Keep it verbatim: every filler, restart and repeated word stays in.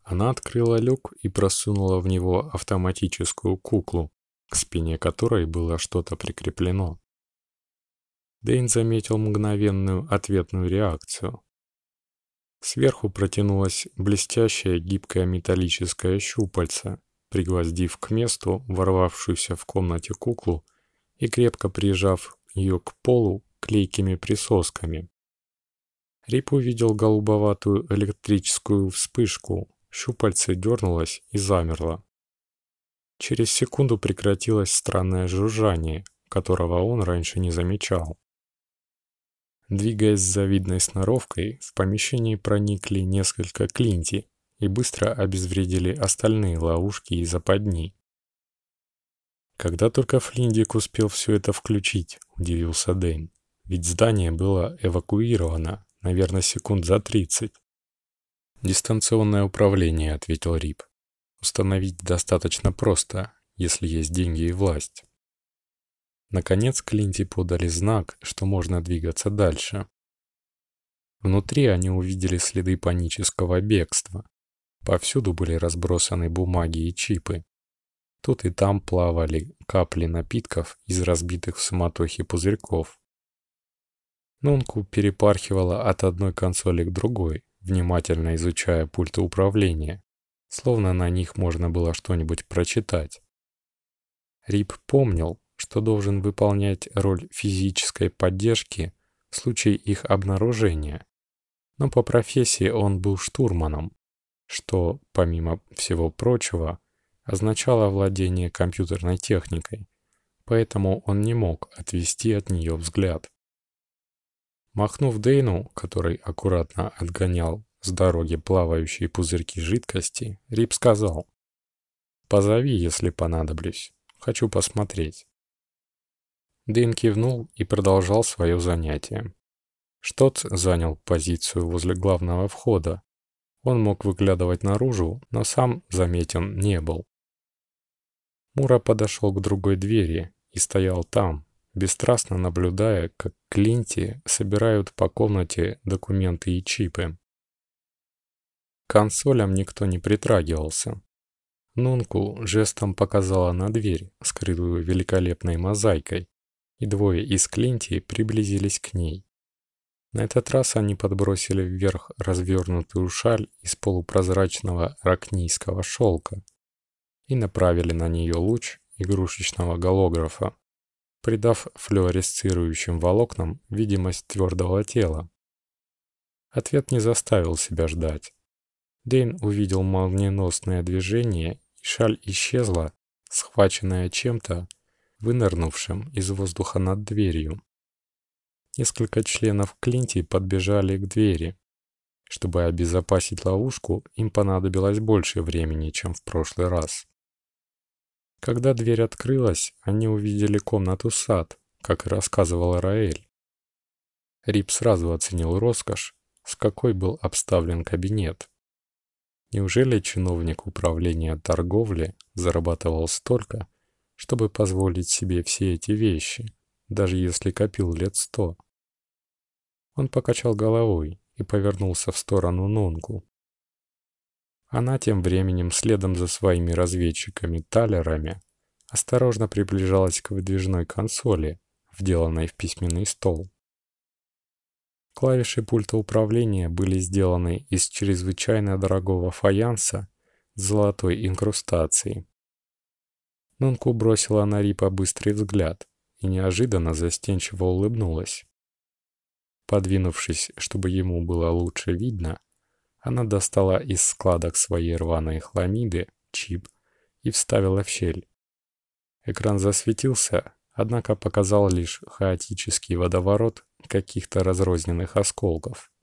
Она открыла люк и просунула в него автоматическую куклу, к спине которой было что-то прикреплено. Дэйн заметил мгновенную ответную реакцию. Сверху протянулось блестящее гибкое металлическое щупальце, пригвоздив к месту ворвавшуюся в комнате куклу и крепко прижав ее к полу клейкими присосками. Рип увидел голубоватую электрическую вспышку, щупальце дернулось и замерло. Через секунду прекратилось странное жужжание, которого он раньше не замечал. Двигаясь с завидной сноровкой, в помещении проникли несколько клинти и быстро обезвредили остальные ловушки и западни. Когда только Флиндик успел все это включить, удивился Дэйн, ведь здание было эвакуировано, наверное, секунд за тридцать. «Дистанционное управление», — ответил Рип. «Установить достаточно просто, если есть деньги и власть». Наконец Клинти подали знак, что можно двигаться дальше. Внутри они увидели следы панического бегства. Повсюду были разбросаны бумаги и чипы. Тут и там плавали капли напитков из разбитых в суматохе пузырьков. Нунку перепархивала от одной консоли к другой, внимательно изучая пульты управления, словно на них можно было что-нибудь прочитать. Рип помнил, что должен выполнять роль физической поддержки в случае их обнаружения, но по профессии он был штурманом, что, помимо всего прочего, означало владение компьютерной техникой, поэтому он не мог отвести от нее взгляд. Махнув Дэйну, который аккуратно отгонял с дороги плавающие пузырьки жидкости, Рип сказал: «Позови, если понадоблюсь. Хочу посмотреть». Дэйн кивнул и продолжал свое занятие. Штоц занял позицию возле главного входа. Он мог выглядывать наружу, но сам заметен не был. Мура подошел к другой двери и стоял там, бесстрастно наблюдая, как Клинти собирают по комнате документы и чипы. К консолям никто не притрагивался. Нунку жестом показала на дверь, скрытую великолепной мозаикой, и двое из Клинти приблизились к ней. На этот раз они подбросили вверх развернутую шаль из полупрозрачного ракнийского шелка и направили на нее луч игрушечного голографа, придав флуоресцирующим волокнам видимость твердого тела. Ответ не заставил себя ждать. Дэйн увидел молниеносное движение, и шаль исчезла, схваченная чем-то, вынырнувшим из воздуха над дверью. Несколько членов Клинти подбежали к двери. Чтобы обезопасить ловушку, им понадобилось больше времени, чем в прошлый раз. Когда дверь открылась, они увидели комнату-сад, как и рассказывала Раэль. Рип сразу оценил роскошь, с какой был обставлен кабинет. Неужели чиновник управления торговли зарабатывал столько, чтобы позволить себе все эти вещи, даже если копил лет сто? Он покачал головой и повернулся в сторону Нунку. Она тем временем, следом за своими разведчиками-талерами, осторожно приближалась к выдвижной консоли, вделанной в письменный стол. Клавиши пульта управления были сделаны из чрезвычайно дорогого фаянса с золотой инкрустацией. Нунку бросила на Рипа быстрый взгляд и неожиданно застенчиво улыбнулась. Подвинувшись, чтобы ему было лучше видно, она достала из складок своей рваной хламиды чип и вставила в щель. Экран засветился, однако показал лишь хаотический водоворот каких-то разрозненных осколков.